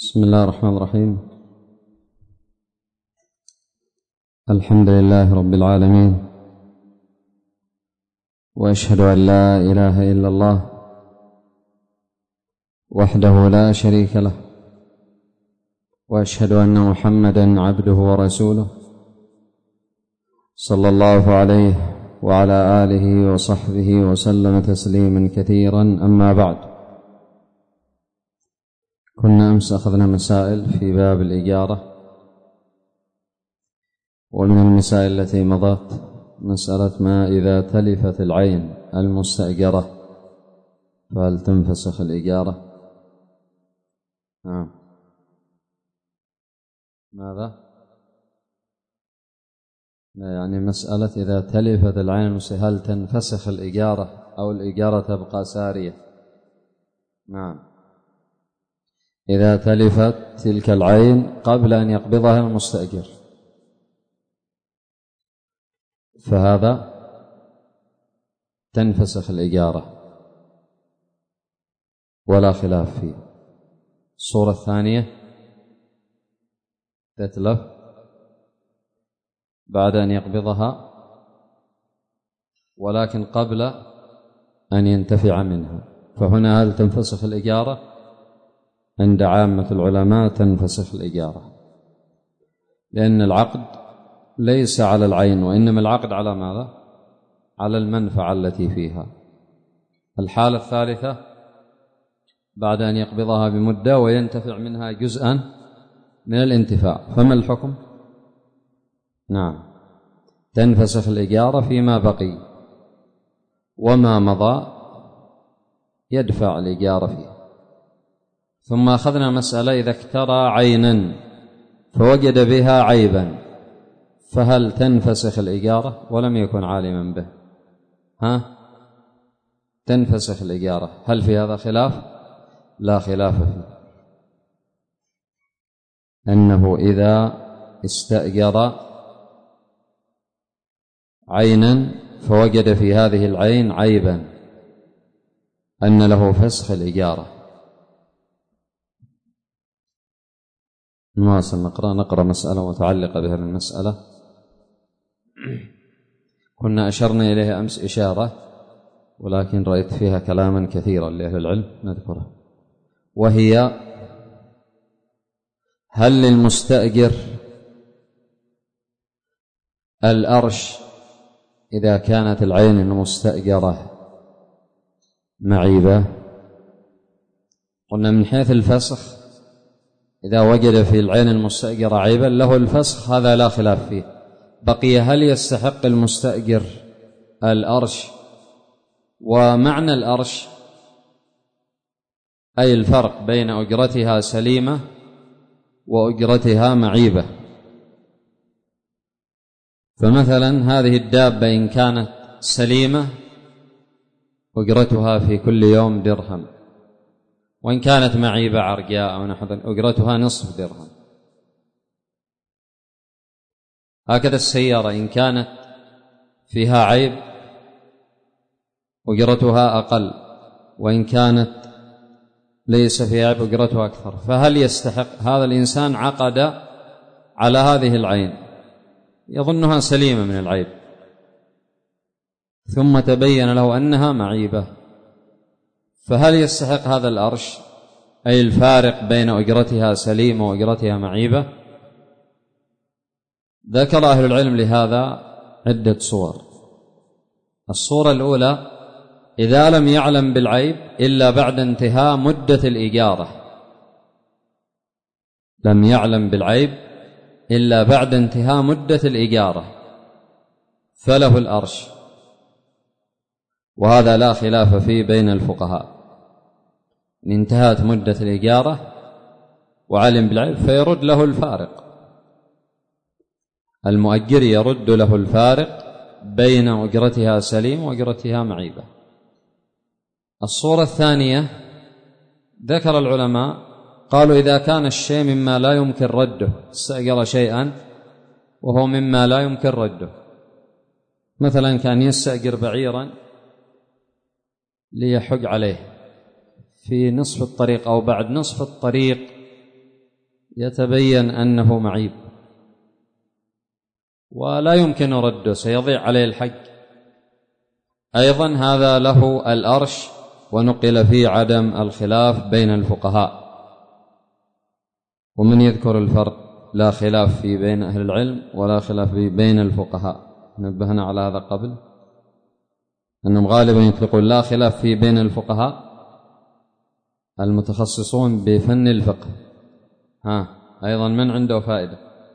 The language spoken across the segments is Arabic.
بسم الله الرحمن الرحيم. الحمد لله رب العالمين، وأشهد أن لا إله إلا الله وحده لا شريك له، وأشهد أن محمدًا عبده ورسوله صلى الله عليه وعلى آله وصحبه وسلم تسليمًا كثيرًا. أما بعد، كنا أمس أخذنا مسائل في باب الإجارة، ومن المسائل التي مضت مسألة ما إذا تلفت العين المستأجرة فهل تنفسخ الإجارة؟ ماذا؟ يعني مسألة إذا تلفت العين المستأجرة هل تنفسخ الإجارة أو الإجارة تبقى سارية؟ نعم، إذا تلفت تلك العين قبل أن يقبضها المستأجر فهذا تنفسخ الإجارة ولا خلاف فيه. الصورة الثانية تتلف بعد أن يقبضها ولكن قبل أن ينتفع منها، فهنا هل تنفسخ الإجارة؟ عند عامة العلماء تنفسخ الإجارة، لأن العقد ليس على العين، وإنما العقد على ماذا؟ على المنفعة التي فيها. الحالة الثالثة بعد أن يقبضها بمدة وينتفع منها جزءا من الانتفاع، فما الحكم؟ نعم، تنفسخ الإجارة فيما بقي، وما مضى يدفع الإجارة فيه. ثم أخذنا مسألة إذا اكترى عينا فوجد بها عيبا فهل تنفسخ الإجارة ولم يكن عالما به؟ تنفسخ الإجارة. هل في هذا خلاف؟ لا خلاف فيه، أنه إذا استأجر عينا فوجد في هذه العين عيبا أن له فسخ الإجارة. نواصل نقرأ مسألة متعلقة بهذه المسألة كنا أشرنا إليها أمس إشارة، ولكن رأيت فيها كلاما كثيرا لأهل العلم نذكره، وهي هل للمستأجر الأرش إذا كانت العين المستأجرة معيبة؟ قلنا من حيث الفسخ إذا وجد في العين المستأجرة عيبا له الفسخ، هذا لا خلاف فيه. بقي هل يستحق المستأجر الأرش؟ ومعنى الأرش أي الفرق بين أجرتها سليمة وأجرتها معيبة. فمثلا هذه الدابة إن كانت سليمة أجرتها في كل يوم درهم، وإن كانت معيبة عرجاء أو نحو أجرتها نصف درهم. هكذا السيارة إن كانت فيها عيب أجرتها أقل، وإن كانت ليس فيها عيب أجرتها أكثر. فهل يستحق هذا الإنسان عقد على هذه العين يظنها سليمة من العيب، ثم تبين له أنها معيبة، فهل يستحق هذا الأرش أي الفارق بين أجرتها سليمة وأجرتها معيبة؟ ذكر أهل العلم لهذا عدة صور. الصورة الأولى إذا لم يعلم بالعيب إلا بعد انتهاء مدة الإجارة، لم يعلم بالعيب إلا بعد انتهاء مدة الإجارة فله الأرش، وهذا لا خلاف فيه بين الفقهاء. إن انتهت مدة الإجارة وعلم بالعيب فيرد له الفارق، المؤجر يرد له الفارق بين أجرتها سليم وأجرتها معيبة. الصورة الثانية ذكر العلماء قالوا إذا كان الشيء مما لا يمكن رده، استأجر شيئا وهو مما لا يمكن رده، مثلا كان يستأجر بعيرا ليحج عليه في نصف الطريق أو بعد نصف الطريق يتبين أنه معيب ولا يمكن رده، سيضيع عليه الحق. أيضا هذا له الأرش، ونقل فيه عدم الخلاف بين الفقهاء. ومن يذكر الفرق؟ لا خلاف فيه بين أهل العلم ولا خلاف فيه بين الفقهاء. نبهنا على هذا قبل، أنهم غالبا يطلقون لا خلاف فيه بين الفقهاء المتخصصون بفن الفقه. أيضا من عنده فائدة؟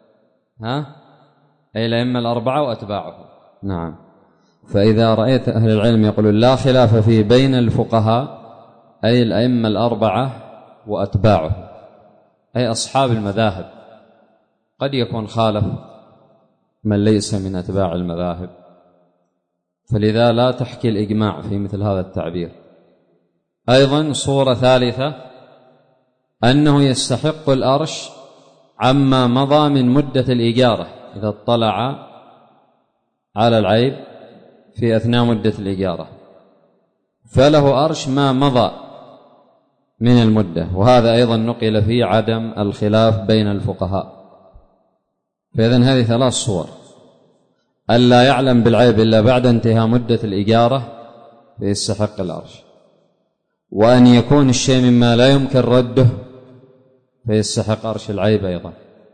أي الأئمة الأربعة وأتباعهم. نعم. فإذا رأيت أهل العلم يقولون لا خلاف فيه بين الفقهاء، أي الأئمة الأربعة وأتباعهم، أي أصحاب المذاهب. قد يكون خالف من ليس من أتباع المذاهب، فلذا لا تحكي الإجماع في مثل هذا التعبير. أيضا صورة ثالثة أنه يستحق الأرش عما مضى من مدة الإجارة، إذا اطلع على العيب في أثناء مدة الإجارة فله أرش ما مضى من المدة، وهذا أيضا نقل فيه عدم الخلاف بين الفقهاء. فإذن هذه ثلاث صور: ألا يعلم بالعيب إلا بعد انتهاء مدة الإجارة فيستحق الأرش، وأن يكون الشيء مما لا يمكن رده فيستحق أرش العيب أيضا،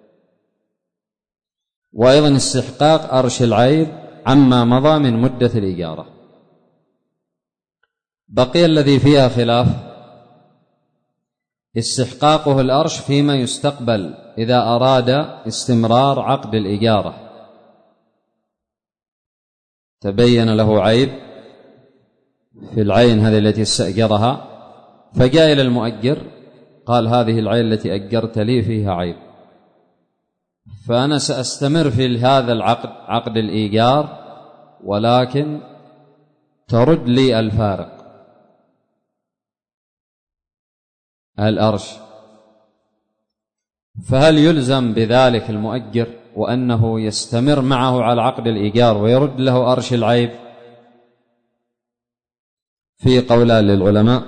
وأيضا استحقاق أرش العيب عما مضى من مدة الإجارة. بقي الذي فيها خلاف استحقاقه الأرش فيما يستقبل إذا أراد استمرار عقد الإجارة، تبين له عيب في العين هذه التي استأجرها، فجاء إلى المؤجر قال هذه العين التي أجرت لي فيها عيب، فأنا سأستمر في هذا العقد، عقد الإيجار، ولكن ترد لي الفارق الأرش. فهل يلزم بذلك المؤجر وأنه يستمر معه على عقد الإيجار ويرد له أرش العيب؟ في قولان للعلماء.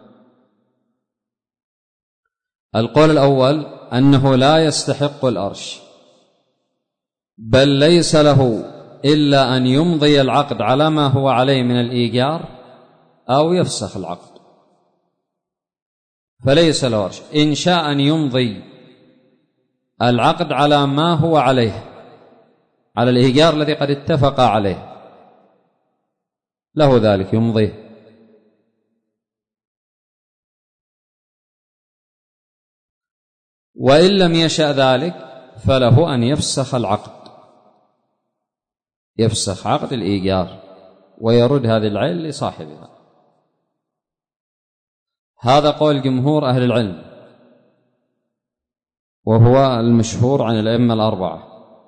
القول الأول أنه لا يستحق الأرش، بل ليس له إلا أن يمضي العقد على ما هو عليه من الإيجار أو يفسخ العقد، فليس له أرش. إن شاء أن يمضي العقد على ما هو عليه، على الإيجار الذي قد اتفق عليه، له ذلك يمضيه. وإن لم يشأ ذلك فله أن يفسخ العقد، يفسخ عقد الإيجار ويرد هذه العين لصاحبها. هذا قول جمهور أهل العلم، وهو المشهور عن الأئمة الأربعة.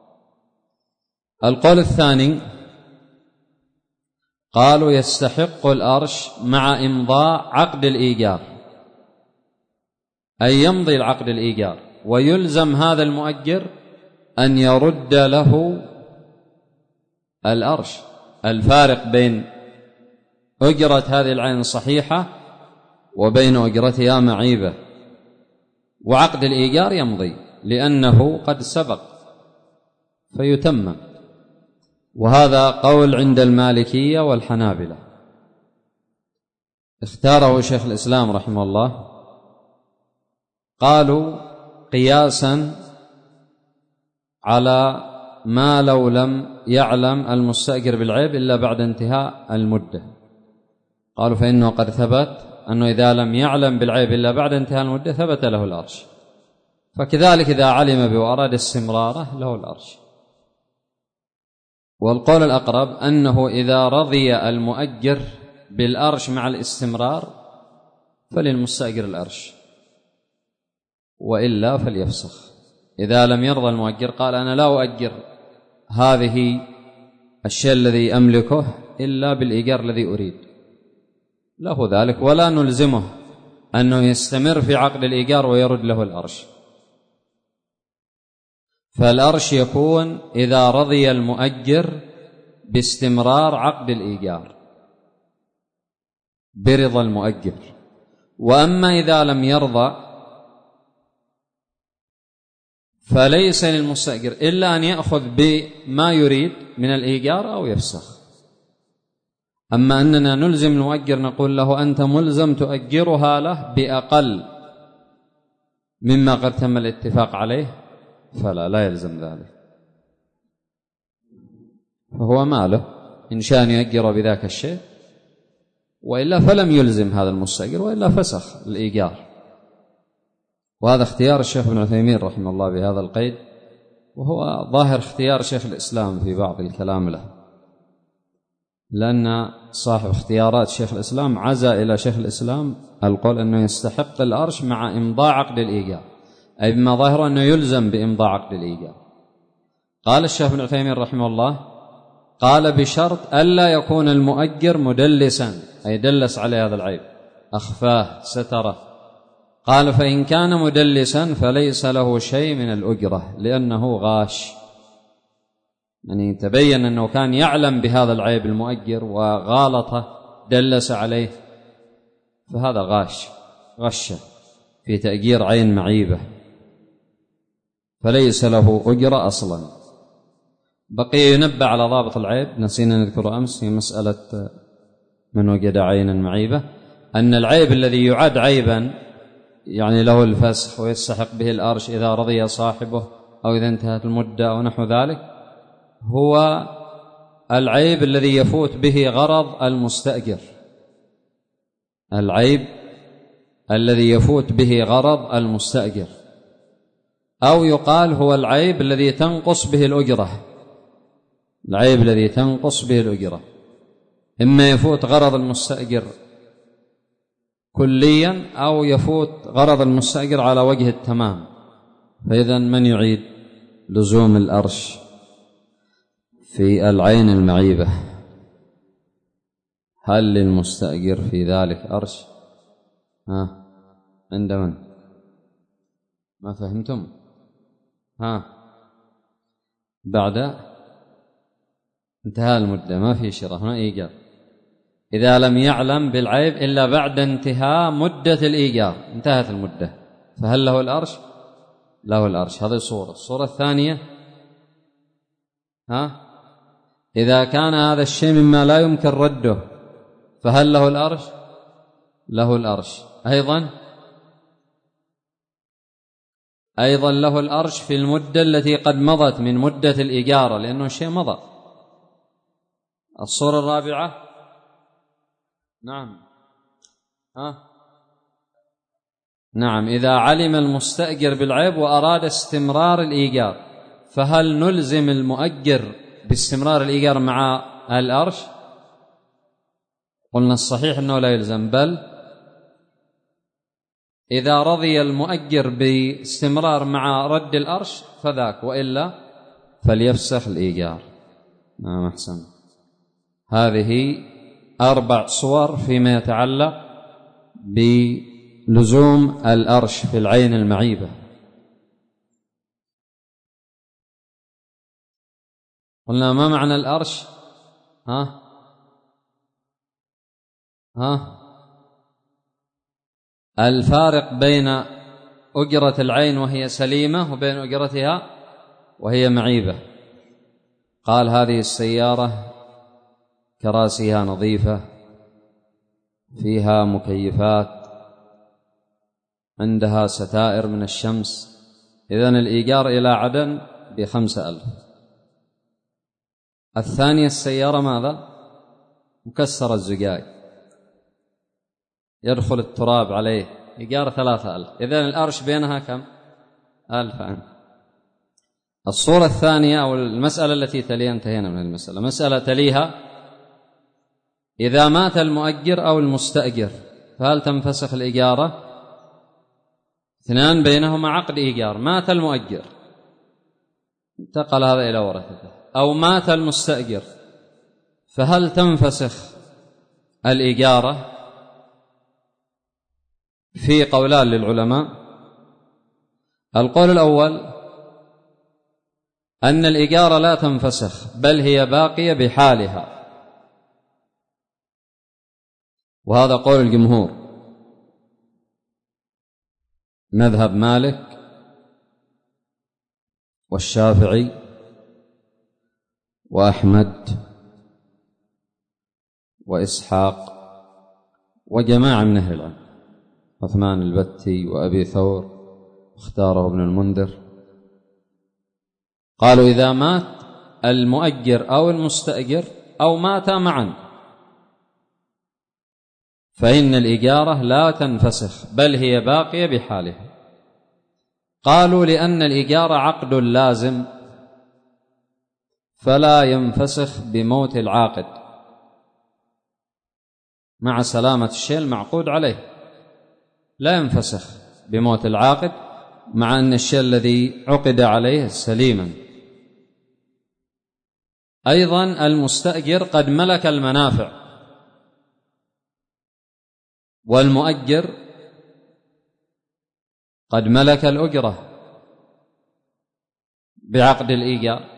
القول الثاني قالوا يستحق الأرش مع إمضاء عقد الإيجار، أي يمضي العقد الإيجار ويلزم هذا المؤجر أن يرد له الأرش، الفارق بين أجرة هذه العين الصحيحة وبين أجرتها معيبة، وعقد الإيجار يمضي لأنه قد سبق فيتمم. وهذا قول عند المالكية والحنابلة، اختاره شيخ الإسلام رحمه الله. قالوا قياسا على ما لو لم يعلم المستأجر بالعيب إلا بعد انتهاء المدة، قالوا فإنه قد ثبت أنه إذا لم يعلم بالعيب إلا بعد انتهاء المدة ثبت له الأرش، فكذلك إذا علم به وأراد استمراره له الأرش. والقول الأقرب أنه إذا رضي المؤجر بالأرش مع الاستمرار فللمستأجر الأرش، وإلا فليفسخ. إذا لم يرضى المؤجر قال أنا لا أؤجر هذه الشيء الذي أملكه إلا بالإيجار الذي أريد، له ذلك، ولا نلزمه أنه يستمر في عقد الإيجار ويرد له الأرش. فالأرش يكون إذا رضي المؤجر باستمرار عقد الإيجار برضا المؤجر. وأما إذا لم يرضى فليس للمستأجر إلا أن يأخذ بما يريد من الإيجار أو يفسخ. أما أننا نلزم المؤجر نقول له أنت ملزم تؤجرها له بأقل مما قد تم الاتفاق عليه، فلا، لا يلزم ذلك، فهو ماله إن شاء أن يؤجر بذاك الشيء، وإلا فلم يلزم هذا المستأجر، وإلا فسخ الإيجار. وهذا اختيار الشيخ ابن عثيمين رحمه الله بهذا القيد، وهو ظاهر اختيار شيخ الإسلام في بعض الكلام له، لأن صاحب اختيارات شيخ الإسلام عزى إلى شيخ الإسلام القول أنه يستحق الأرش مع إمضاء عقد الإيجار، أي بما ظاهر أنه يلزم بإمضاء عقد الإيجار. قال الشيخ ابن عثيمين رحمه الله: قال بشرط ألا يكون المؤجر مدلسا، أي دلس عليه هذا العيب، أخفاه ستره. قال: فإن كان مدلسا فليس له شيء من الأجرة، لأنه غاش، يعني تبين أنه كان يعلم بهذا العيب المؤجر وغالطه دلس عليه، فهذا غش في تأجير عين معيبة، فليس له أجرة أصلا. بقي ينبه على ضابط العيب، نسينا نذكر أمس في مسألة من وجد عينا معيبة، أن العيب الذي يعد عيبا يعني له الفسخ ويستحق به الأرش إذا رضي صاحبه أو إذا انتهت المدة أو نحو ذلك، هو العيب الذي يفوت به غرض المستأجر، العيب الذي يفوت به غرض المستأجر، أو يقال هو العيب الذي تنقص به الأجرة، العيب الذي تنقص به الأجرة، إما يفوت غرض المستأجر كليا أو يفوت غرض المستأجر على وجه التمام. فإذا من يعيد لزوم الأرش في العين المعيبة؟ هل للمستأجر في ذلك أرش؟ عند من؟ ما فهمتم؟ بعد انتهاء المدة ما في شراء، هنا إيجار. إذا لم يعلم بالعيب إلا بعد انتهاء مدة الإيجار، انتهت المدة، فهل له الأرش؟ له الأرش. هذه الصورة الثانية، إذا كان هذا الشيء مما لا يمكن رده، فهل له الأرش؟ له الأرش أيضا له الأرش في المدة التي قد مضت من مدة الإيجار، لأنه الشيء مضى. الصورة الرابعة، نعم، إذا علم المستأجر بالعيب وأراد استمرار الإيجار، فهل نلزم المؤجر باستمرار الإيجار مع الأرش؟ قلنا الصحيح أنه لا يلزم، بل إذا رضي المؤجر باستمرار مع رد الأرش فذاك، وإلا فليفسخ الإيجار. نعم، أحسن. هذه 4 صور فيما يتعلق بلزوم الأرش في العين المعيبة. قلنا ما معنى الأرش؟ الفارق بين أجرة العين وهي سليمة وبين أجرتها وهي معيبة. قال: هذه السيارة كراسيها نظيفة، فيها مكيفات، عندها ستائر من الشمس، إذن الإيجار إلى عدن ب5,000. الثانية السيارة ماذا؟ مكسر الزجاج، يدخل التراب عليه، إيجار 3,000، إذن الأرش بينها كم؟ 1,000. الصورة الثانية أو المسألة التي تليها، انتهينا من المسألة. مسألة تليها: إذا مات المؤجر أو المستأجر فهل تنفسخ الإجارة؟ اثنان بينهما عقد إيجار، مات المؤجر انتقل هذا إلى ورثته، أو مات المستأجر، فهل تنفسخ الإجارة؟ في قولان للعلماء. القول الأول أن الإجارة لا تنفسخ، بل هي باقية بحالها، وهذا قول الجمهور، مذهب مالك والشافعي وأحمد وإسحاق وجماعة من أهل العلم، عثمان البتي وأبي ثور اختاره ابن المنذر، قالوا إذا مات المؤجر أو المستأجر أو ماتا معا فإن الإجارة لا تنفسخ بل هي باقية بحالها. قالوا لأن الإجارة عقد لازم فلا ينفسخ بموت العاقد مع سلامة الشيء المعقود عليه، لا ينفسخ بموت العاقد مع أن الشيء الذي عقد عليه سليما. أيضا المستأجر قد ملك المنافع والمؤجر قد ملك الأجرة بعقد الإيجار،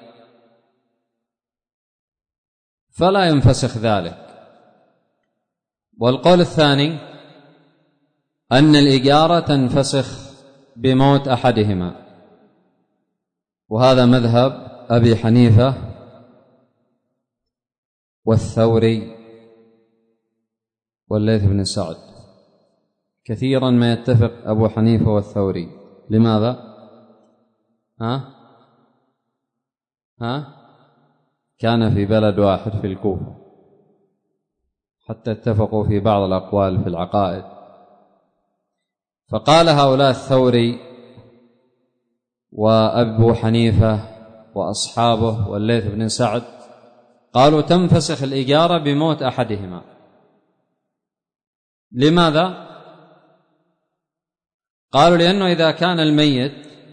فلا ينفسخ ذلك. والقول الثاني أن الإجارة تنفسخ بموت أحدهما، وهذا مذهب أبي حنيفة والثوري والليث بن سعد. كثيرا ما يتفق أبو حنيفة والثوري. لماذا؟ كان في بلد واحد في الكوفة، حتى اتفقوا في بعض الأقوال في العقائد. فقال هؤلاء الثوري وأبو حنيفة وأصحابه والليث بن سعد قالوا تنفسخ الإجارة بموت أحدهما. لماذا؟ قالوا لأنه إذا كان الميت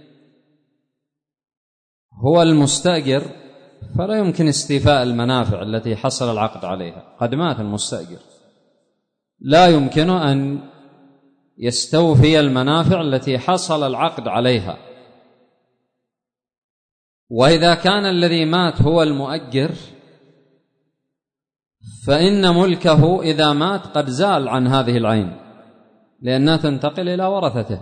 هو المستأجر فلا يمكن استيفاء المنافع التي حصل العقد عليها، قد مات المستأجر، لا يمكن أن يستوفي المنافع التي حصل العقد عليها. وإذا كان الذي مات هو المؤجر فإن ملكه إذا مات قد زال عن هذه العين لأنها تنتقل إلى ورثته.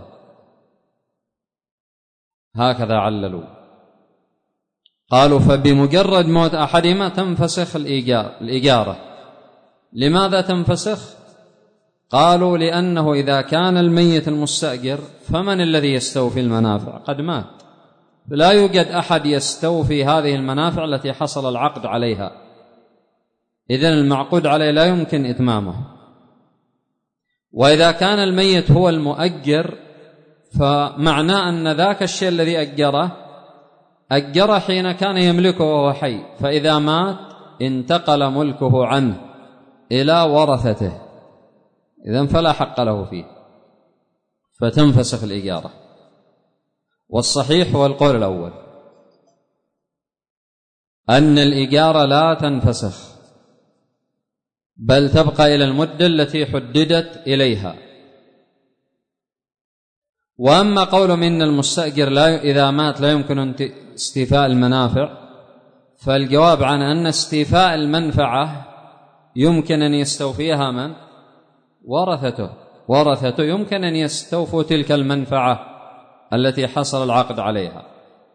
هكذا عللوا. قالوا فبمجرد موت أحدهما تنفسخ الإجارة. لماذا تنفسخ؟ قالوا لأنه إذا كان الميت المستأجر فمن الذي يستوفي المنافع؟ قد مات، لا يوجد أحد يستوفي هذه المنافع التي حصل العقد عليها، إذن المعقود عليه لا يمكن إتمامه. وإذا كان الميت هو المؤجر فمعناه أن ذاك الشيء الذي أجره حين كان يملكه وهو حي، فإذا مات انتقل ملكه عنه إلى ورثته، إذن فلا حق له فيه، فتنفسخ الإجارة. والصحيح هو القول الأول، أن الإجارة لا تنفسخ بل تبقى إلى المدة التي حددت إليها. وأما قول من المستأجر إذا مات لا يمكن استيفاء المنافع، فالجواب عن أن استيفاء المنفعة يمكن أن يستوفيها من؟ ورثته يمكن أن يستوفوا تلك المنفعة التي حصل العقد عليها.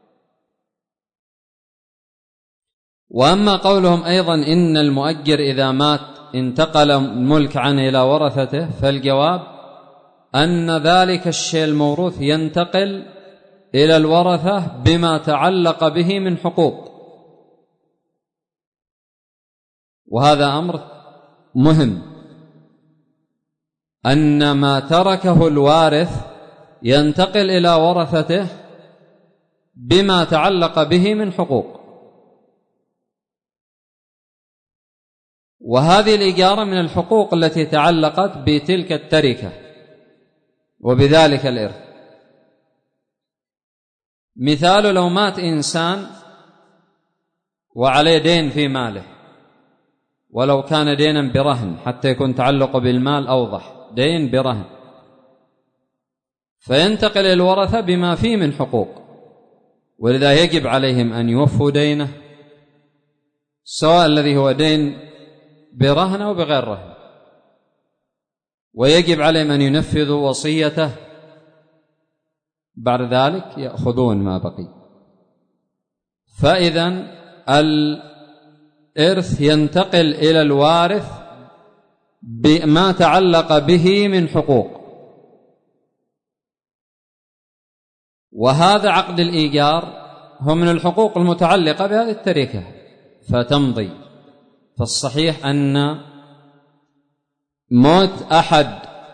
وأما قولهم أيضا إن المؤجر إذا مات انتقل الملك عنه إلى ورثته، فالجواب أن ذلك الشيء الموروث ينتقل إلى الورثة بما تعلق به من حقوق، وهذا أمر مهم، أن ما تركه الوارث ينتقل إلى ورثته بما تعلق به من حقوق. وهذه الإجارة من الحقوق التي تعلقت بتلك التركة وبذلك الإرث. مثال لو مات إنسان وعليه دين في ماله، ولو كان دينا برهن حتى يكون تعلق بالمال أوضح، دين برهن، فينتقل الورثة بما فيه من حقوق، ولذا يجب عليهم أن يوفوا دينه، سواء الذي هو دين برهن أو بغير رهن، ويجب عليهم أن ينفذوا وصيته، بعد ذلك يأخذون ما بقي. فإذن الإرث ينتقل إلى الوارث بما تعلق به من حقوق، وهذا عقد الإيجار هو من الحقوق المتعلقة بهذه التركة فتمضي. فالصحيح أن موت أحد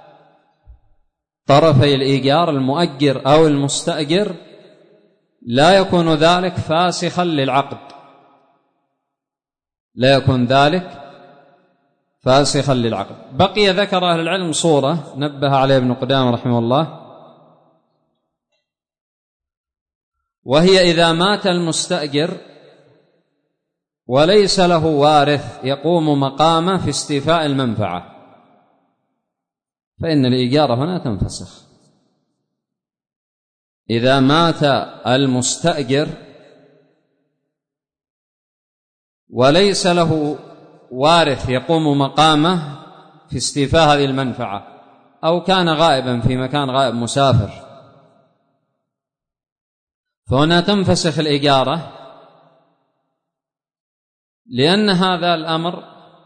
طرفي الإيجار المؤجر أو المستأجر لا يكون ذلك فاسخا للعقد، لا يكون ذلك فاسخا للعقد. بقي ذكر أهل العلم صورة نبه عليه ابن قدامة رحمه الله، وهي إذا مات المستأجر وليس له وارث يقوم مقامه في استيفاء المنفعة، فإن الإيجار هنا تنفسخ. إذا مات المستأجر وليس له وارث يقوم مقامه في استيفاء هذه المنفعة، أو كان غائبا في مكان غائب مسافر، فهنا تنفسخ الإجارة، لأن هذا الأمر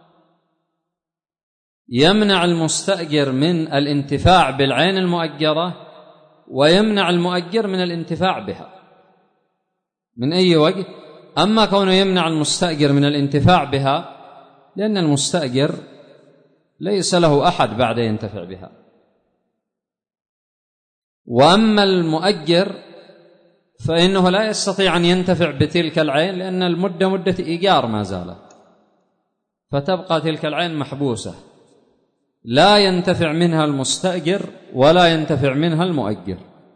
يمنع المستأجر من الانتفاع بالعين المؤجرة، ويمنع المؤجر من الانتفاع بها من أي وجه. أما كونه يمنع المستأجر من الانتفاع بها لأن المستأجر ليس له أحد بعد ينتفع بها، وأما المؤجر فإنه لا يستطيع أن ينتفع بتلك العين، لأن المدة مدة إيجار ما زالت، فتبقى تلك العين محبوسة لا ينتفع منها المستأجر ولا ينتفع منها المؤجر.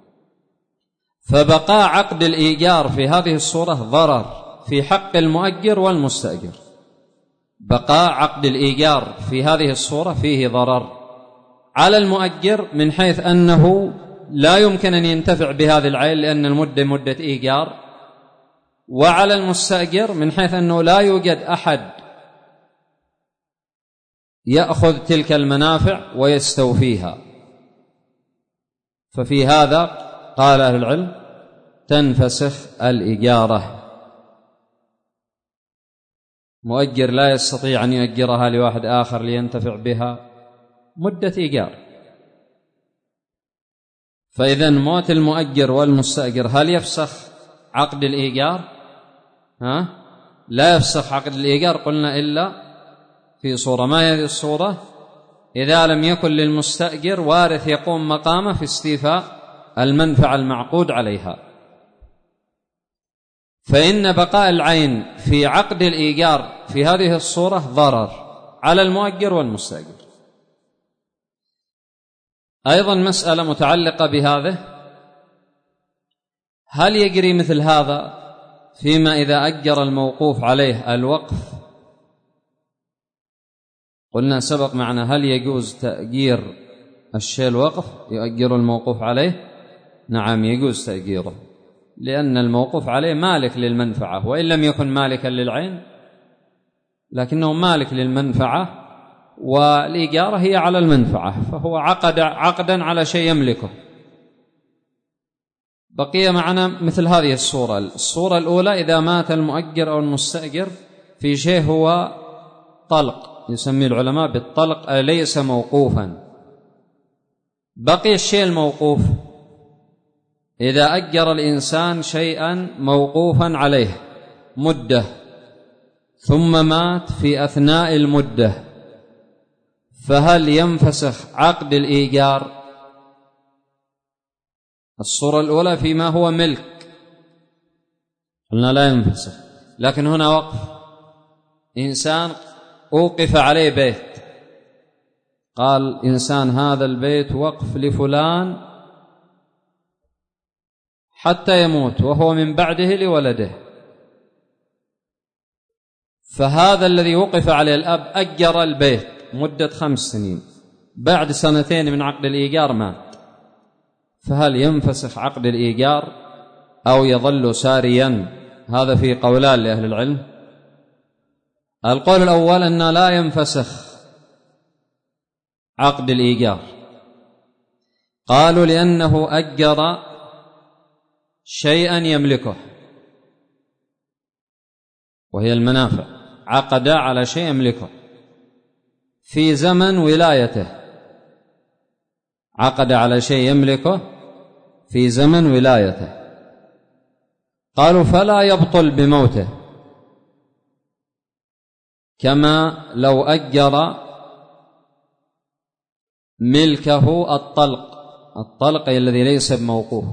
فبقاء عقد الإيجار في هذه الصورة ضرر في حق المؤجر والمستأجر. بقاء عقد الإيجار في هذه الصورة فيه ضرر على المؤجر من حيث أنه لا يمكن أن ينتفع بهذه العين لأن المدة مدة إيجار، وعلى المستأجر من حيث أنه لا يوجد أحد يأخذ تلك المنافع ويستوفيها. ففي هذا قال أهل العلم تنفسخ الإجارة. مؤجر لا يستطيع أن يؤجرها لواحد آخر لينتفع بها مدة إيجار. فإذا موت المؤجر والمستأجر هل يفسخ عقد الإيجار؟ لا يفسخ عقد الإيجار قلنا إلا في صورة، ما هذه الصورة؟ إذا لم يكن للمستأجر وارث يقوم مقامه في استيفاء المنفعة المعقود عليها. فإن بقاء العين في عقد الإيجار في هذه الصورة ضرر على المؤجر والمستأجر. أيضا مسألة متعلقة بهذا، هل يجري مثل هذا فيما إذا أجر الموقوف عليه الوقف؟ قلنا سبق معنا هل يجوز تأجير الشيء الوقف يؤجر الموقوف عليه؟ نعم يجوز تأجيره، لأن الموقوف عليه مالك للمنفعة، وإن لم يكن مالكا للعين لكنه مالك للمنفعة، والإيجارة هي على المنفعة، فهو عقدا على شيء يملكه. بقي معنا مثل هذه الصورة الأولى إذا مات المؤجر أو المستأجر في شيء هو طلق، يسميه العلماء بالطلق ليس موقوفا. بقي الشيء الموقوف إذا أجر الإنسان شيئا موقوفا عليه مدة ثم مات في أثناء المدة، فهل ينفسخ عقد الإيجار؟ الصورة الأولى فيما هو ملك قلنا لا ينفسخ، لكن هنا وقف، إنسان أوقف عليه بيت، قال إنسان هذا البيت وقف لفلان حتى يموت وهو من بعده لولده، فهذا الذي وقف عليه الأب أجر البيت مدة 5 سنين، بعد 2 من عقد الإيجار مات، فهل ينفسخ عقد الإيجار أو يظل ساريا؟ هذا في قولان لأهل العلم. القول الأول أن لا ينفسخ عقد الإيجار، قالوا لأنه أجر شيئا يملكه، وهي المنافع، عقد على شيء يملكه في زمن ولايته، عقد على شيء يملكه في زمن ولايته. قالوا فلا يبطل بموته، كما لو أجر ملكه الطلق الذي ليس بموقوف.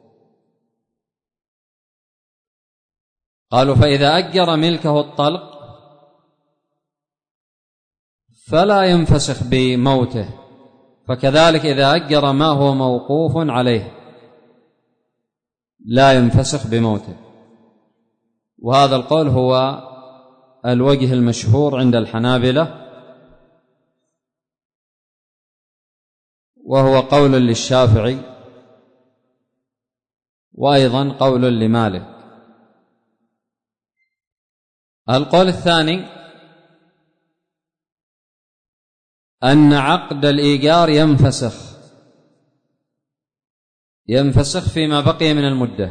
قالوا فإذا أجر ملكه الطلق فلا ينفسخ بموته، فكذلك إذا أجر ما هو موقوف عليه لا ينفسخ بموته. وهذا القول هو الوجه المشهور عند الحنابلة، وهو قول للشافعي وأيضا قول لمالك. القول الثاني أن عقد الإيجار ينفسخ فيما بقي من المدة.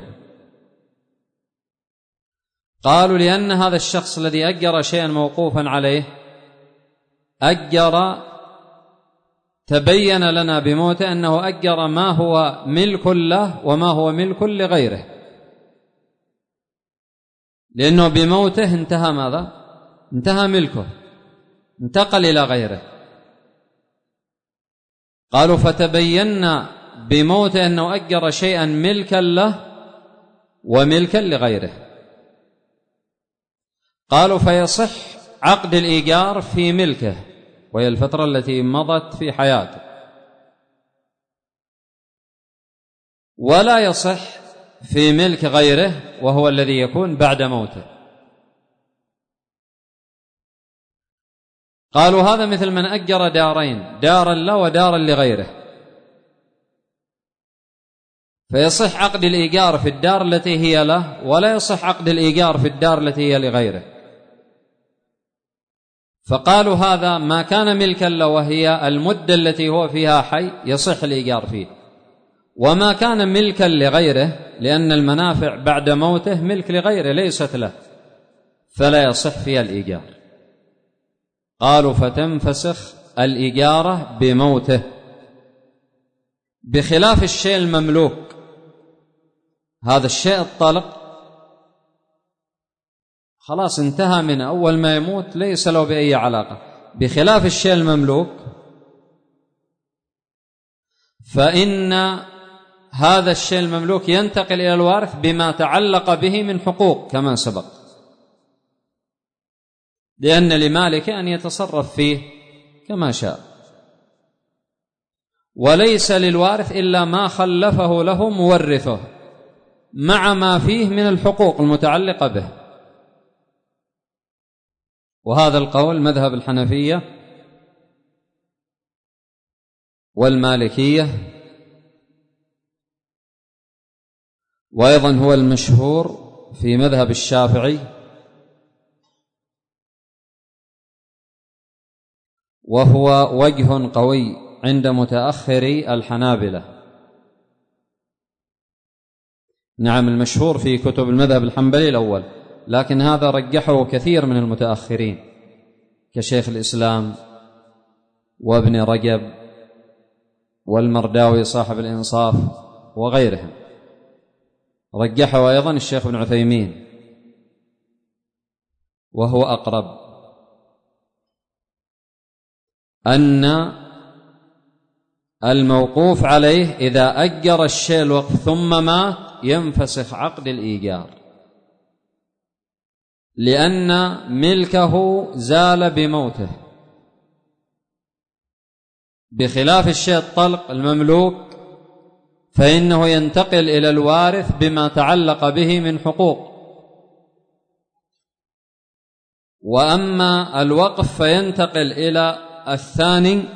قالوا لأن هذا الشخص الذي أجر شيئا موقوفا عليه تبين لنا بموته أنه أجر ما هو ملك له وما هو ملك لغيره، لأنه بموته انتهى ماذا؟ انتهى ملكه، انتقل إلى غيره. قالوا فتبين بموته أنه أجر شيئا ملكا له وملكا لغيره. قالوا فيصح عقد الإيجار في ملكه، وهي الفترة التي مضت في حياته، ولا يصح في ملك غيره وهو الذي يكون بعد موته. قالوا هذا مثل من أجر دارين، دارا له ودارا لغيره، فيصح عقد الإيجار في الدار التي هي له، ولا يصح عقد الإيجار في الدار التي هي لغيره. فقالوا هذا ما كان ملكا له وهي المدة التي هو فيها حي يصح الإيجار فيه، وما كان ملكا لغيره لأن المنافع بعد موته ملك لغيره ليست له فلا يصح فيها الإيجار. قالوا فتنفسخ الإجارة بموته، بخلاف الشيء المملوك. هذا الشيء الطلق خلاص انتهى من أول ما يموت، ليس له بأي علاقة. بخلاف الشيء المملوك فإن هذا الشيء المملوك ينتقل إلى الوارث بما تعلق به من حقوق كما سبق، لأن لمالك أن يتصرف فيه كما شاء، وليس للوارث إلا ما خلفه له مورثه مع ما فيه من الحقوق المتعلقة به. وهذا القول مذهب الحنفية والمالكية، وأيضا هو المشهور في مذهب الشافعي، وهو وجه قوي عند متأخري الحنابلة. نعم المشهور في كتب المذهب الحنبلي الأول، لكن هذا رجحه كثير من المتأخرين كشيخ الإسلام وابن رجب والمرداوي صاحب الإنصاف وغيرهم. رجحه أيضا الشيخ ابن عثيمين وهو أقرب، أن الموقوف عليه إذا أجر الشيء الوقف ثم مات ينفسخ عقد الإيجار، لأن ملكه زال بموته، بخلاف الشيء الطلق المملوك فإنه ينتقل إلى الوارث بما تعلق به من حقوق. وأما الوقف فينتقل إلى الثاني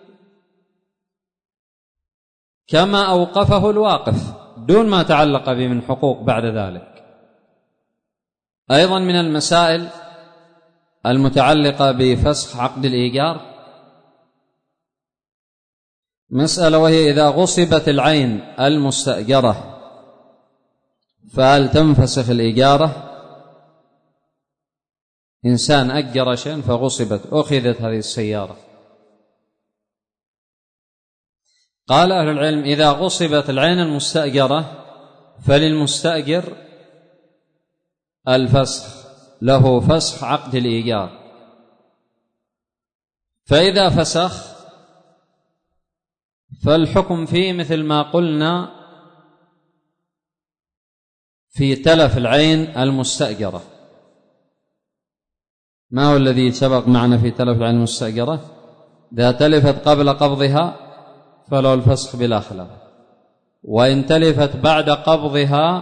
كما أوقفه الواقف دون ما تعلق به من حقوق بعد ذلك. أيضا من المسائل المتعلقة بفسخ عقد الإيجار مسألة، وهي إذا غصبت العين المستأجرة فهل تنفسخ الإيجارة إنسان أجر شيئا فغصبت أخذت هذه السيارة. قال أهل العلم إذا غصبت العين المستأجرة فللمستأجر الفسخ، له فسخ عقد الإيجار. فإذا فسخ فالحكم فيه مثل ما قلنا في تلف العين المستأجرة. ما هو الذي سبق معنا في تلف العين المستأجرة؟ إذا تلفت قبل قبضها فله الفسخ بلا خلاف، وإن تلفت بعد قبضها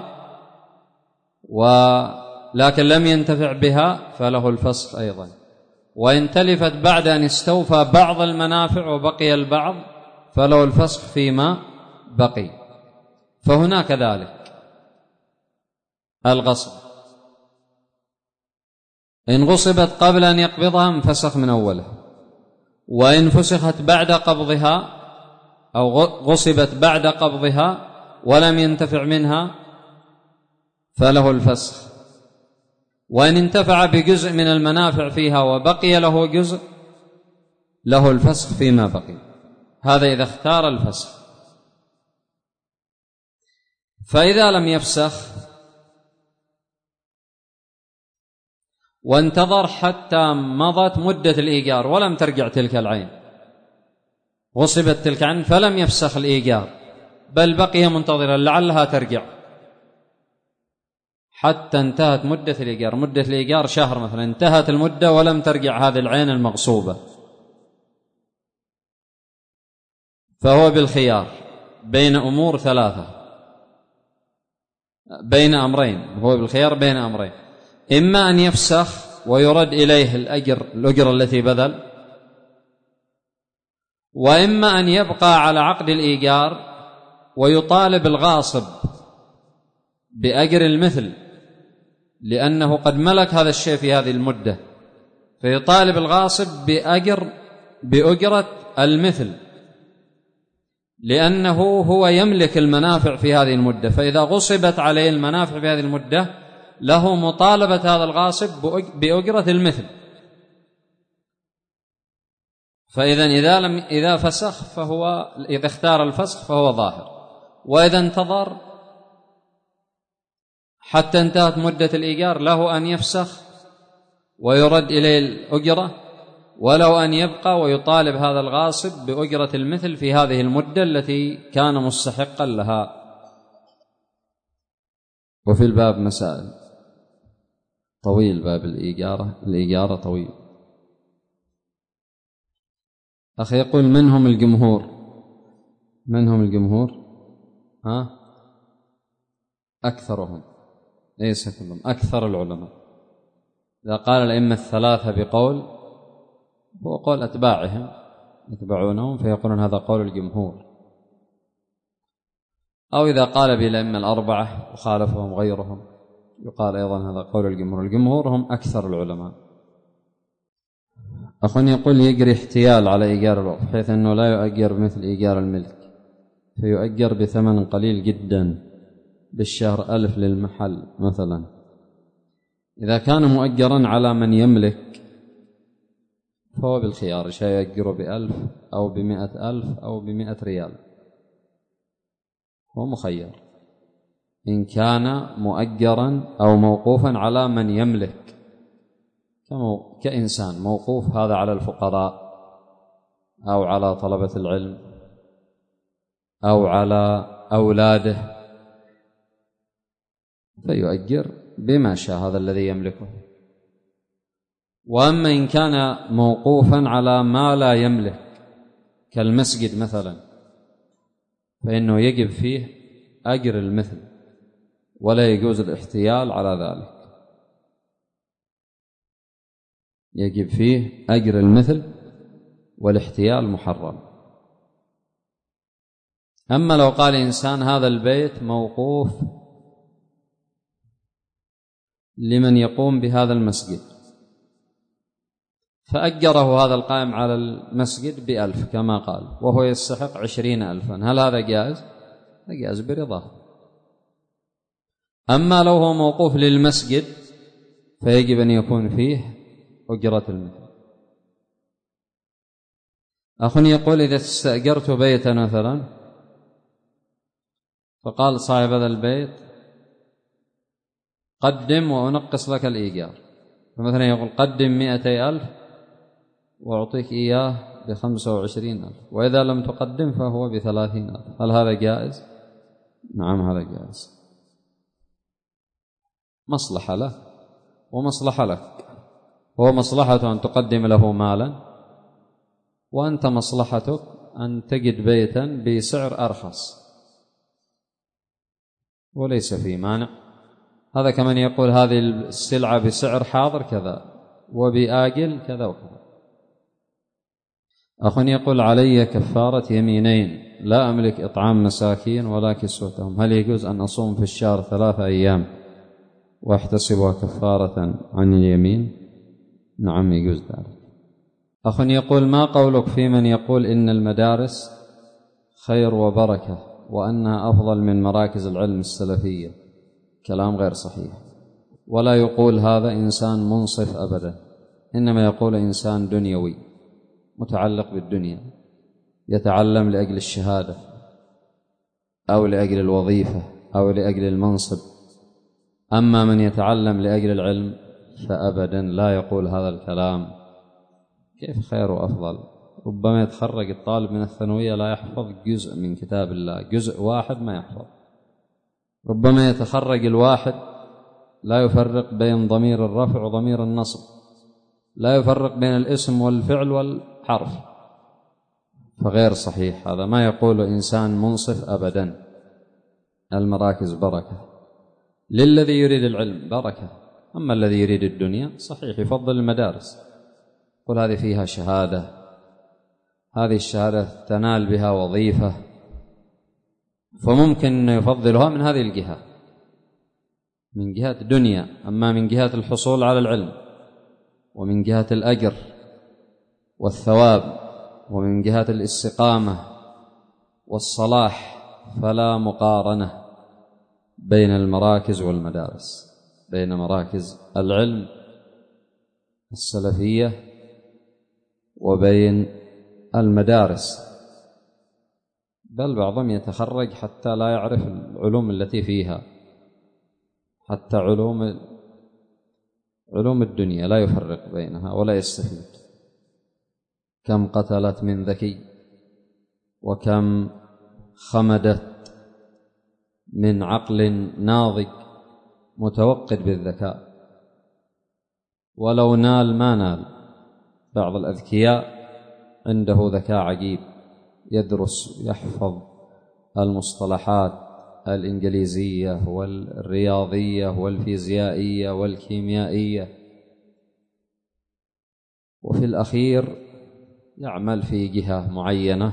ولكن لم ينتفع بها فله الفسخ أيضا، وإن تلفت بعد أن استوفى بعض المنافع وبقي البعض فله الفسخ فيما بقي. فهنا كذلك الغصب إن غصبت قبل أن يقبضها انفسخ من أوله، وإن فسخت بعد قبضها أو غصبت بعد قبضها ولم ينتفع منها فله الفسخ، وإن انتفع بجزء من المنافع فيها وبقي له جزء له الفسخ فيما بقي. هذا إذا اختار الفسخ. فإذا لم يفسخ وانتظر حتى مضت مدة الإيجار ولم ترجع تلك العين، غصبت تلك العين فلم يفسخ الإيجار بل بقي منتظرا لعلها ترجع حتى انتهت مدة الإيجار. مدة الإيجار شهر مثلا، انتهت المدة ولم ترجع هذه العين المغصوبة، فهو بالخيار بين أمور ثلاثة، بين أمرين، هو بالخيار بين أمرين: إما أن يفسخ ويرد إليه الأجر التي بذل، وإما أن يبقى على عقد الإيجار ويطالب الغاصب بأجر المثل لأنه قد ملك هذا الشيء في هذه المدة، فيطالب الغاصب بأجرة المثل لأنه هو يملك المنافع في هذه المدة، فإذا غصبت عليه المنافع في هذه المدة له مطالبة هذا الغاصب بأجرة المثل. فإذا إذا فسخ فهو، إذا اختار الفسخ فهو ظاهر، وإذا انتظر حتى انتهت مدة الإيجار له أن يفسخ ويرد إليه الأجرة، ولو أن يبقى ويطالب هذا الغاصب بأجرة المثل في هذه المدة التي كان مستحقا لها. وفي الباب مسائل طويل، باب الإيجارة طويل. أخي يقول منهم الجمهور أكثرهم، ليس كلهم، أكثر العلماء. إذا قال الأئمة الثلاثة بقول هو قول أتباعهم يتبعونهم فيقولون هذا قول الجمهور، أو إذا قال بالأئمة الأربعة وخالفهم غيرهم يقال أيضا هذا قول الجمهور. الجمهور هم أكثر العلماء. أخونا يقول يجري احتيال على إيجار الوقف بحيث أنه لا يؤجر مثل إيجار الملك، فيؤجر بثمن قليل جدا بالشهر 1000 للمحل مثلا. إذا كان مؤجرا على من يملك فهو بالخيار، شيء يؤجره ب1000 أو ب100,000 أو ب100 ريال، هو مخير إن كان مؤجرا أو موقوفا على من يملك كإنسان موقوف، هذا على الفقراء أو على طلبة العلم أو على أولاده، فيؤجر بما شاء هذا الذي يملكه. وأما إن كان موقوفا على ما لا يملك كالمسجد مثلا فإنه يجب فيه أجر المثل ولا يجوز الاحتيال على ذلك، يجب فيه أجر المثل والاحتيال محرم. أما لو قال إنسان هذا البيت موقوف لمن يقوم بهذا المسجد فأجره هذا القائم على المسجد ب1000 كما قال وهو يستحق 20,000، هل هذا جائز؟ جائز برضاه. أما لو هو موقوف للمسجد فيجب أن يكون فيه أجرة المثل. أخ يقول: إذا استأجرت بيتا مثلا، فقال صاحب هذا البيت: قدم وأنقص لك الإيجار. فمثلا يقول: قدم 200,000 وأعطيك إياه ب25,000، وإذا لم تقدم فهو ب30,000. هل هذا جائز؟ نعم، هذا جائز. مصلحة له ومصلحة لك. هو مصلحته أن تقدم له مالا، وأنت مصلحتك أن تجد بيتا بسعر أرخص، وليس فيه مانع. هذا كمن يقول: هذه السلعة بسعر حاضر كذا وبآجل كذا وكذا. أخ يقول: علي كفارة يمينين، لا أملك إطعام مساكين ولا كسوتهم، هل يجوز أن أصوم في الشهر 3 أيام وأحتسبها كفارة عن اليمين؟ نعم، يجوز ذلك. أخ يقول: ما قولك في من يقول إن المدارس خير وبركة وأنها أفضل من مراكز العلم السلفية؟ كلام غير صحيح، ولا يقول هذا إنسان منصف أبدا، إنما يقول إنسان دنيوي متعلق بالدنيا، يتعلم لأجل الشهادة أو لأجل الوظيفة أو لأجل المنصب. أما من يتعلم لأجل العلم فأبدا لا يقول هذا الكلام. كيف خير وأفضل؟ ربما يتخرج الطالب من الثانوية لا يحفظ جزء من كتاب الله، جزء واحد ما يحفظ. ربما يتخرج الواحد لا يفرق بين ضمير الرفع وضمير النصب، لا يفرق بين الاسم والفعل والحرف، فغير صحيح هذا. ما يقول إنسان منصف أبدا. المراكز بركة للذي يريد العلم، بركة. أما الذي يريد الدنيا صحيح يفضل المدارس، قل هذه فيها شهادة، هذه الشهادة تنال بها وظيفة، فممكن يفضلها من هذه الجهة، من جهة الدنيا. أما من جهة الحصول على العلم ومن جهة الأجر والثواب ومن جهة الاستقامة والصلاح فلا مقارنة بين المراكز والمدارس، بين مراكز العلم السلفية وبين المدارس. بل بعضهم يتخرج حتى لا يعرف العلوم التي فيها، حتى علوم الدنيا لا يفرق بينها ولا يستفيد. كم قتلت من ذكي، وكم خمدت من عقل ناضج متوقد بالذكاء، ولو نال ما نال. بعض الأذكياء عنده ذكاء عجيب، يدرس يحفظ المصطلحات الإنجليزية والرياضية والفيزيائية والكيميائية، وفي الأخير يعمل في جهة معينة،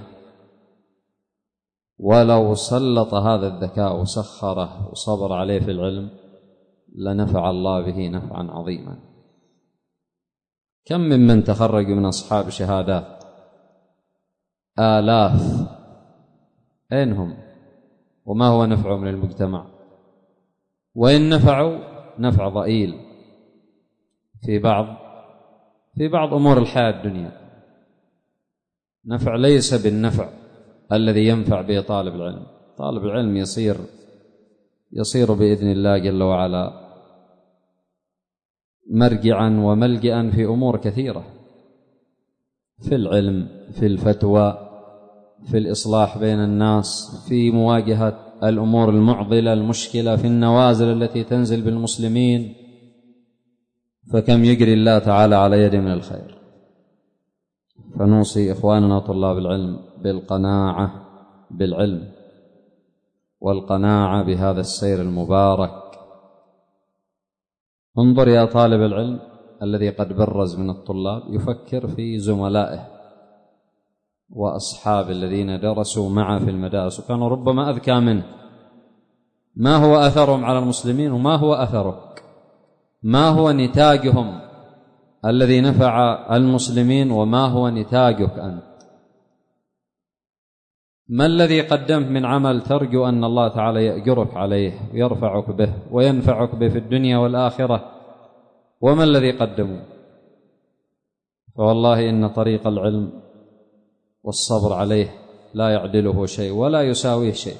ولو سلط هذا الذكاء وسخره وصبر عليه في العلم لنفع الله به نفعا عظيما. كم ممن تخرجوا من أصحاب شهادات آلاف، أين هم؟ وما هو نفعهم للمجتمع؟ وإن نفعوا نفع ضئيل في بعض أمور الحياة الدنيا، نفع ليس بالنفع الذي ينفع به طالب العلم. طالب العلم يصير بإذن الله جل وعلا مرجعا وملجأ في أمور كثيرة، في العلم، في الفتوى، في الإصلاح بين الناس، في مواجهة الأمور المعضلة المشكلة، في النوازل التي تنزل بالمسلمين. فكم يجري الله تعالى على يد من الخير. فنوصي إخواننا طلاب العلم بالقناعة بالعلم والقناعة بهذا السير المبارك. انظر يا طالب العلم الذي قد برز من الطلاب، يفكر في زملائه وأصحاب الذين درسوا معه في المدارس وكانوا ربما أذكى منه. ما هو أثرهم على المسلمين وما هو أثرك؟ ما هو نتاجهم الذي نفع المسلمين وما هو نتاجك أنت؟ ما الذي قدمت من عمل ترجو أن الله تعالى يأجرك عليه ويرفعك به وينفعك به في الدنيا والآخرة؟ وما الذي قدموا؟ فوالله إن طريق العلم والصبر عليه لا يعدله شيء ولا يساويه شيء.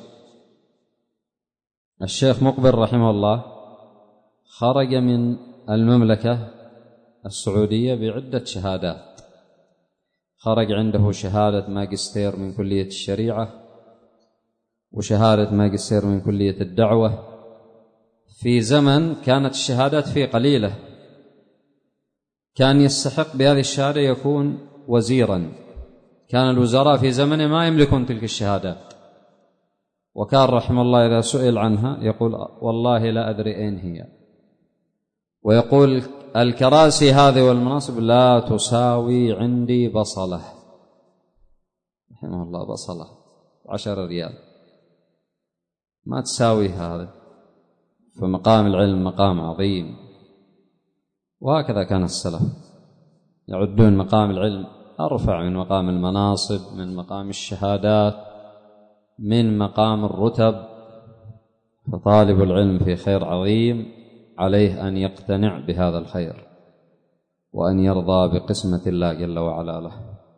الشيخ مقبل رحمه الله خرج من المملكة السعودية بعدة شهادات، خرج عنده شهادة ماجستير من كلية الشريعة، وشهادة ماجستير من كلية الدعوة، في زمن كانت الشهادات فيه قليلة، كان يستحق بهذه الشهادة يكون وزيرا، كان الوزراء في زمنه ما يملكون تلك الشهادات، وكان رحمه الله إذا سئل عنها يقول والله لا أدري أين هي، ويقول الكراسي هذه والمناصب لا تساوي عندي بصلة، رحمه الله، بصلة 10 ريال ما تساوي هذا. فمقام العلم مقام عظيم، وهكذا كان السلف يعدون مقام العلم أرفع من مقام المناصب، من مقام الشهادات، من مقام الرتب. فطالب العلم في خير عظيم، عليه أن يقتنع بهذا الخير وأن يرضى بقسمة الله جل وعلا له،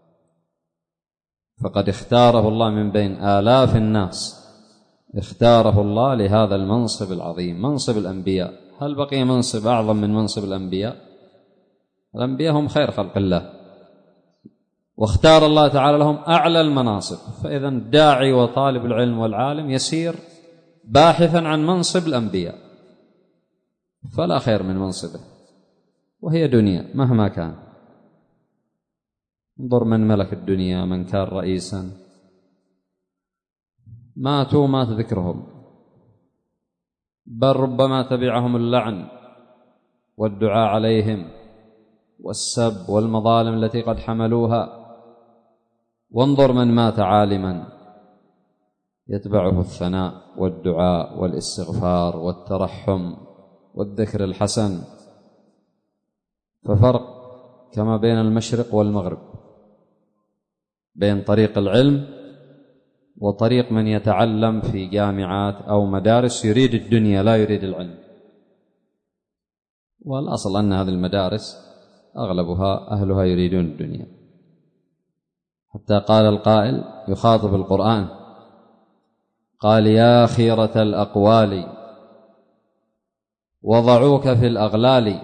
فقد اختاره الله من بين آلاف الناس، اختاره الله لهذا المنصب العظيم، منصب الأنبياء. هل بقي منصب أعظم من منصب الأنبياء؟ الأنبياء هم خير خلق الله، واختار الله تعالى لهم أعلى المناصب. فإذا الداعي وطالب العلم والعالم يسير باحثا عن منصب الأنبياء، فلا خير من منصبه، وهي دنيا مهما كان. انظر من ملك الدنيا، من كان رئيسا، ماتوا مات ذكرهم، بل ربما تبعهم اللعن والدعاء عليهم والسب والمظالم التي قد حملوها. وانظر من مات عالما يتبعه الثناء والدعاء والاستغفار والترحم والذكر الحسن. ففرق كما بين المشرق والمغرب، بين طريق العلم وطريق من يتعلم في جامعات أو مدارس يريد الدنيا لا يريد العلم. والأصل أن هذه المدارس أغلبها أهلها يريدون الدنيا، حتى قال القائل يخاطب القرآن قال يا خيرة الأقوال وضعوك في الأغلال،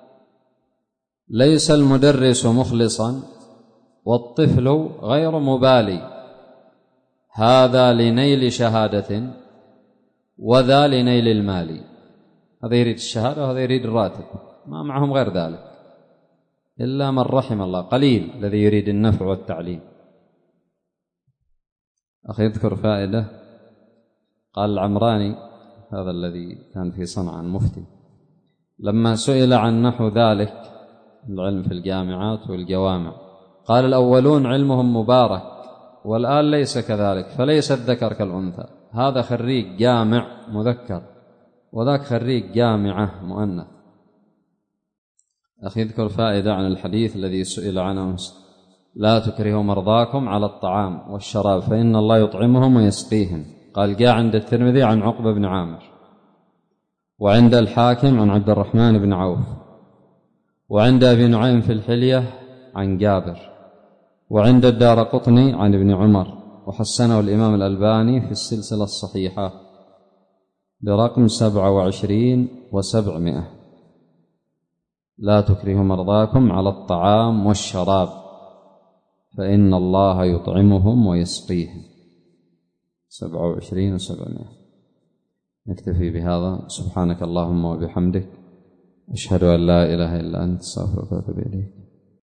ليس المدرس مخلصا والطفل غير مبالي، هذا لنيل شهادة وذا لنيل المال. هذا يريد الشهادة وهذا يريد الراتب، ما معهم غير ذلك إلا من رحم الله، قليل الذي يريد النفع والتعليم. أخي يذكر فائدة، قال العمراني هذا الذي كان في صنعاء المفتي لما سئل عن نحو ذلك العلم في الجامعات والجوامع قال الأولون علمهم مبارك والآن ليس كذلك، فليس الذكر كالأنثى، هذا خريج جامع مذكر وذاك خريج جامعة مؤنث. أخي يذكر فائدة عن الحديث الذي سئل عنه لا تكرهوا مرضاكم على الطعام والشراب فإن الله يطعمهم ويسقيهم. قال جاء عند الترمذي عن عقبة بن عامر، وعند الحاكم عن عبد الرحمن بن عوف، وعند أبي نعيم في الحلية عن جابر، وعند الدارقطني عن ابن عمر، وحسنه الإمام الألباني في السلسلة الصحيحة برقم 27 و700. لا تكرهوا مرضاكم على الطعام والشراب فإن الله يطعمهم ويسقيهم 27 و700. نكتفي بهذا. سبحانك اللهم وبحمدك، أشهد أن لا إله إلا أنت، أستغفرك وأتوب إليك.